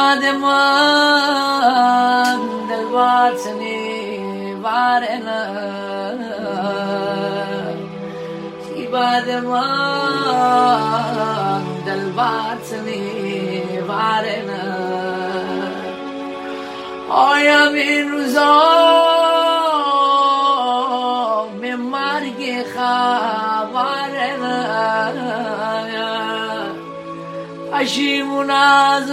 بعد من دل باطنی وارنا کی بعد من دل باطنی وارنا آیم این روزا می مرگ خبرنا پشیمون از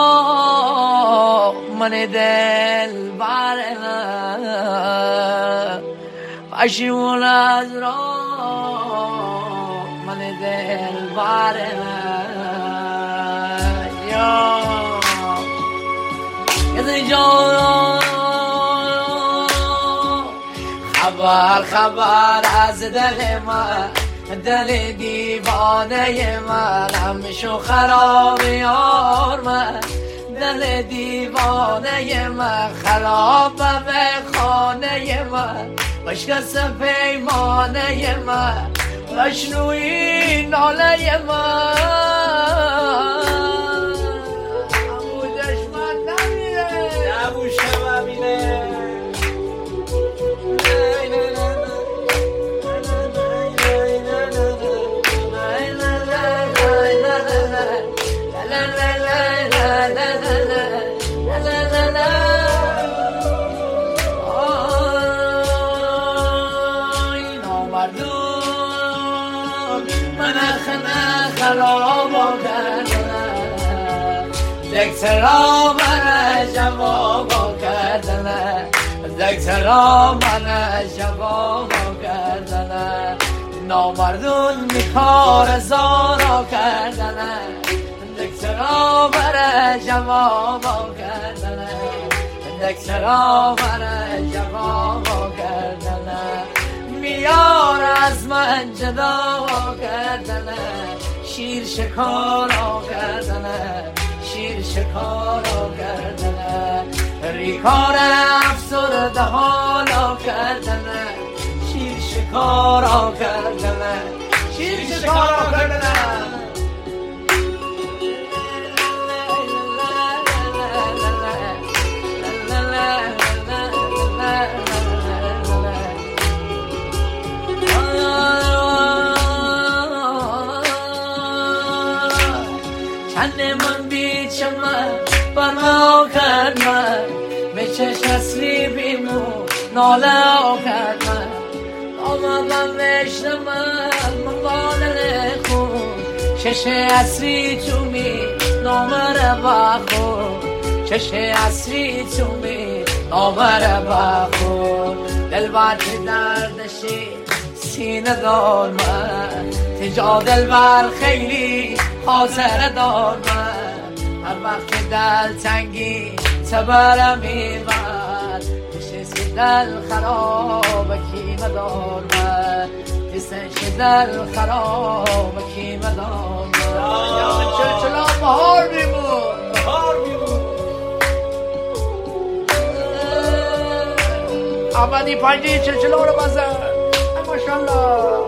را من دل برنا پشیمون از را من دل برنا یا خبر از دل من دل دیوانه من همشو خراب یار من دل دیوانه من خراب به خانه من بشکست پیمانه من بشنوی ناله من همون دشمن نمیره نبوشه ببینه خراب کردن دکترا من جواب کردن دکترا من جواب کردن نامردون میکار زارا کردن دکترا من جواب کردن دکترا من جواب کردن میار از من جدا کردن شیر شکارا کردن شیر شکارا کردن ریکار افسرده حالا کردن شیر شکارا کردن شیر شکارا کردن من بیچ من برما کرد من میچش اصلی بیمو ناله کرد من آمدم وشت من مبالغ خون چش اصلی تو می نامره بخون چش اصلی تو می نامره بخون دل برد دردشی سینه دار من تجا دل بر خیلی خاطر دار من هر وقت دل تنگی تبرم میبرد نشستی دل خراب کیمه دار من نشستی دل خراب کیمه دار من چلچلا بهار بیمون بهار بیمون آمدی پنجی چلچلا رو بزن ماشالله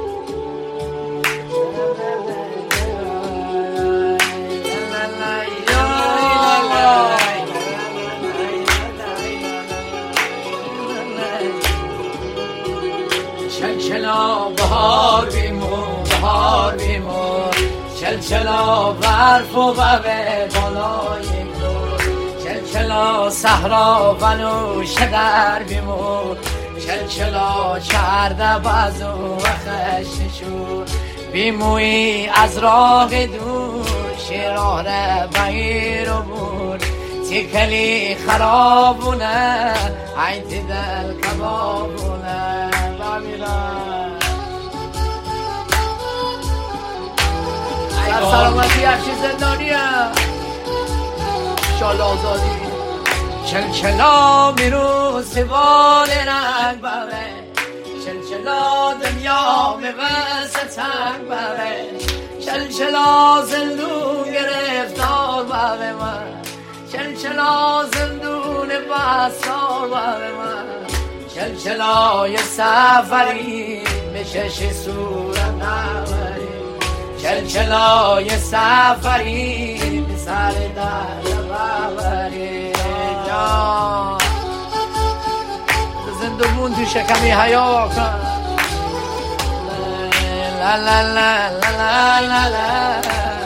چلچلا بهار بیمون بهار بیمون چلچلا برف و ببه بالای دور چلچلا صحرا بنوش در بیمون چلچلا چرده بازو و خششور بیموی از راه دور شیراره بگیر و بور تیکلی خرابونه عید دل کبابونه در سلامتی هرچی زندانیه شال آزادی چلچلا میرو سوال رنگ بره چلچلا دنیا میوست تنگ بره چلچلا زندون گرفتار بره من چلچلا زندون بستار بره من چلچلای سفری به چش صورت نبری چلچلای سفری به سر در ببری جان زندگون تو شکمی حیا کن لا لا لا لا لا لا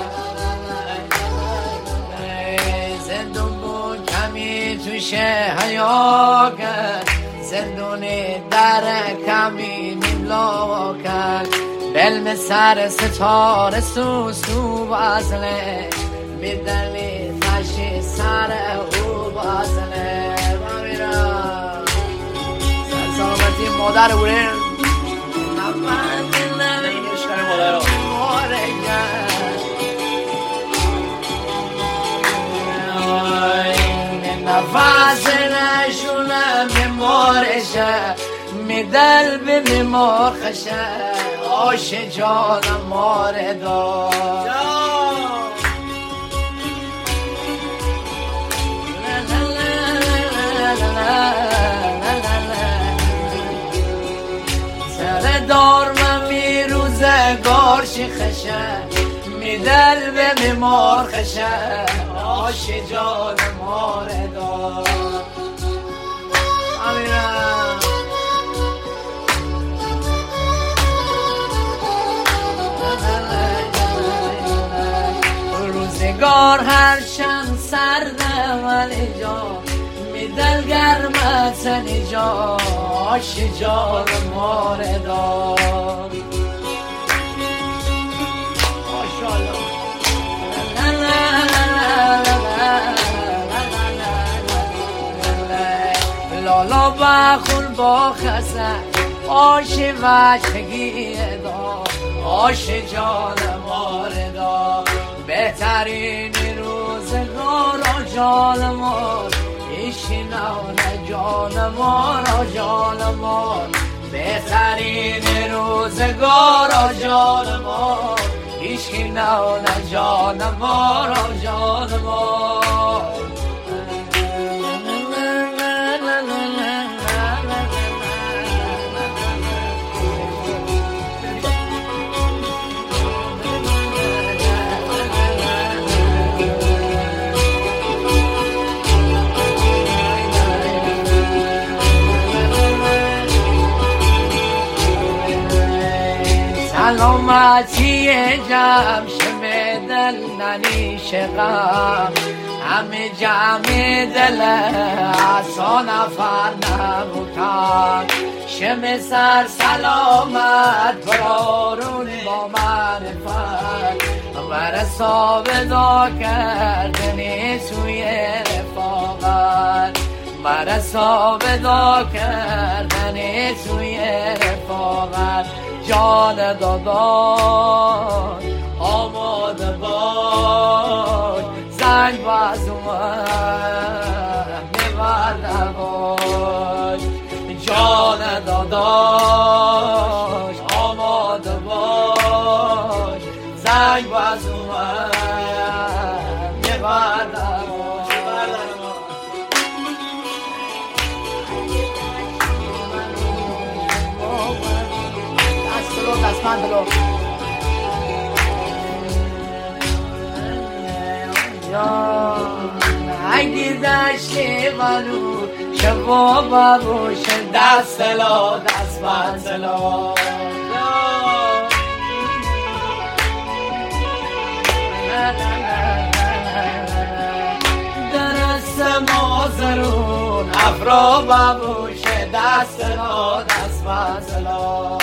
زندگون کمی توش حیا کن زندونی در کمی نیملا کن بلم سر ستاره سو بازله میدلی تشی سر او بازله بامیرم سر سلامتی مادر بوره عشق مادر رو نفس نشونم میمارشه میدل به میمارخشه آش جانم ماره دار سر دار من میروزگار شیخشه میدل به میمارخشه آش جانم ماره دار آمیرم روزگار هر چند سرده ولی جا میدل گرمه سنی جا آش جان ماره دار ماشاءالله لالا بخون با خسن آش وچگی دار آش جان ماره دار بهترین روزگار جان مار ایشی نونه جان مار جان مار بهترین روزگار جان مار ایشی نونه جان مار جان مار سلامتی جمش دل ننیش غم همه جمع دل اصا نفر نبودن شم سر سلامت برارون با معرفت مرسا ودا کردنی سوی رفاقت مرسا ودا کردنی سوی رفاقت جان داداش آماده باش زنگ باز اومد میبرده باش جان داداش آماده باش زنگ باز اومد میبرده باش دستمندلو اگه داشتی منو شبا باروش دستلو دستمندلو درست مازرون افرا باروش دستلو دستمندلو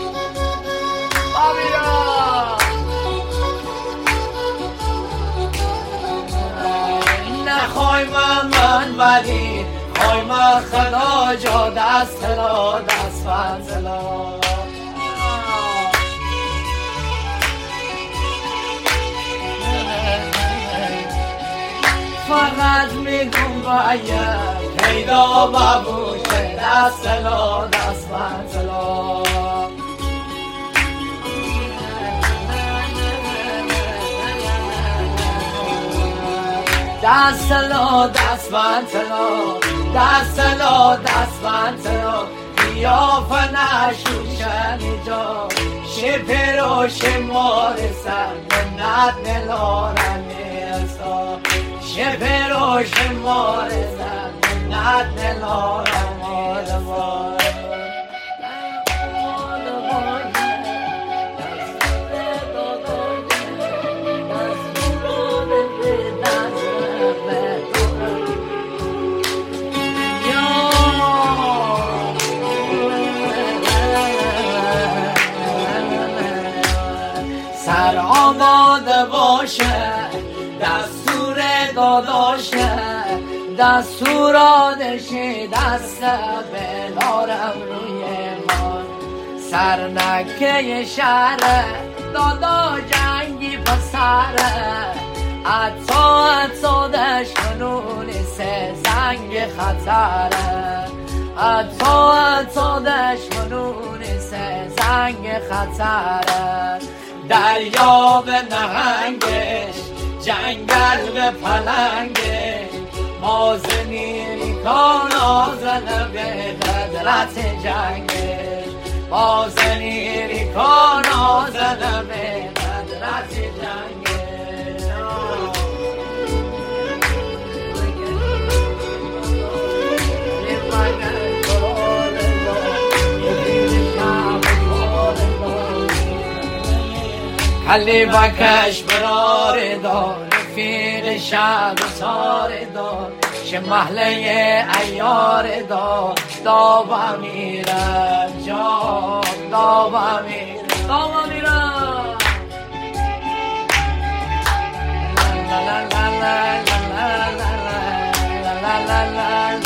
نخوای من ولی خوای من خدا جا دست را دست منزلا فقط میگم باید پیدا ببوش دست را دست منزلا دستلا دستمندلا دستلا دستمندلا قیافه نشوشنی جا شپر و شمار سر منت نلارن نیستا شپروش مارزم منت دلارم آدم سر آماده باشه دستور داداشه دستور آدشه دست بلارم روی من سر نکه شهر دادا جنگی پسره عطا دشمنون سه زنگ خطره عطا دشمنون سه زنگ خطره دریا به نهنگش جنگل به پلنگش مازنی کان آزن به قدرت جنگش مازنی کان آزن به قدرت جنگش کلی بکش برار دار رفیق شب سار دار چه محله ایار دار دابا میرم جان دابا میرم دابا میرم لا لا لا لا لا لا لا لا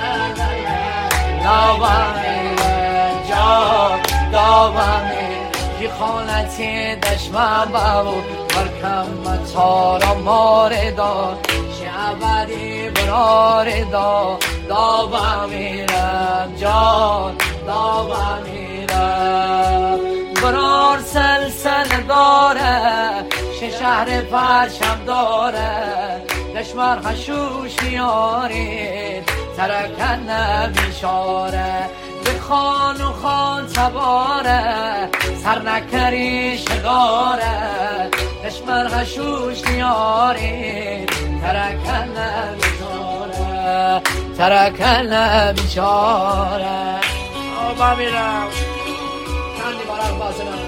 دابا میرم جان دابا میرم خانتی دشمن باو برکم مطارا مار دا شعبری برار دا دابا میرم جان دابا میرم برار سلسل داره شهر پرشم داره دشمن خشوش میاره ترکن نمیشاره به خان و خان تباره سر نکری شداره دشمن غشوش نیاره ترکن نمیشاره ترکن نمیشاره با میرم چندی برای بازنم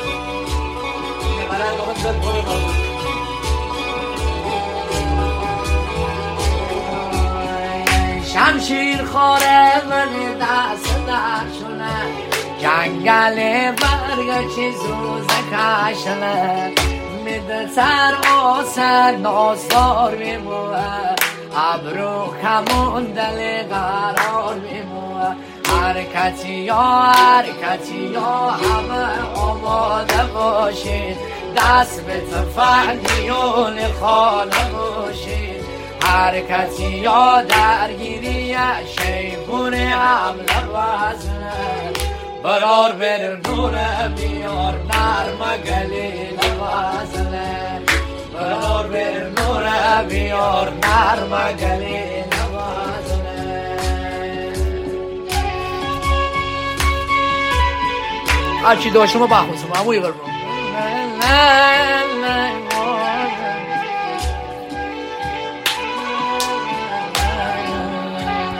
برای دومت زد بوری بازنم شمشیر خاره ولی دست درشونه جنگل برگ چیزو زکاشنه میده سر آسر نازدار میموه ابرو کمون دل قرار میموه حرکتی یا همه آماده باشید دست به تفنگیون خانه باشید حرکتی یا درگیری شیبون حمله وزنه برار بر نور بیار نرم گلیل وزنه برار بر نور بیار نرم گلیل وزنه هرچی داشتم رو بخونسم همون یه برمون